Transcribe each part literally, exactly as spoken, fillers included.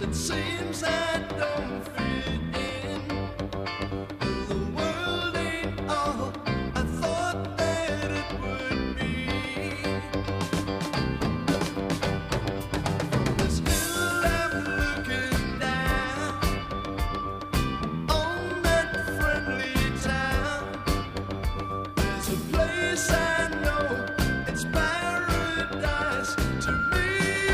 it seems I don't fit in. The world ain't all I thought that it would be. From this hill I'm looking down on that friendly town. There's a place I know, it's paradise to me.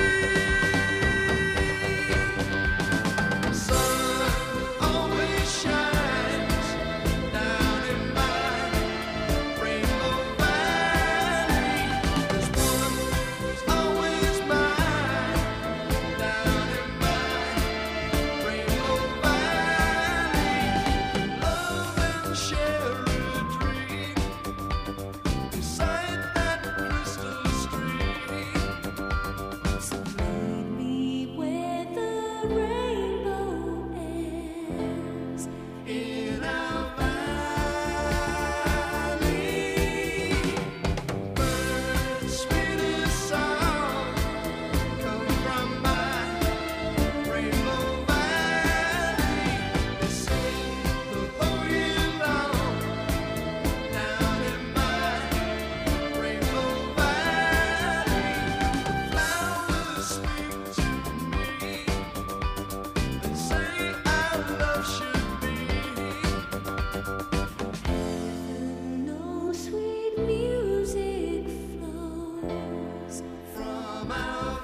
Sun always shines down in my Rainbow Valley. There's one who's always mine down in my Rainbow Valley. Love and share a dream beside that crystal stream. So lead me where the rainbow ends. In our valley, birds' sweetest song come from my Rainbow Valley. They sing the whole year long down in my Rainbow Valley. Flowers speak to me and say our love should be. No sweet music flows From our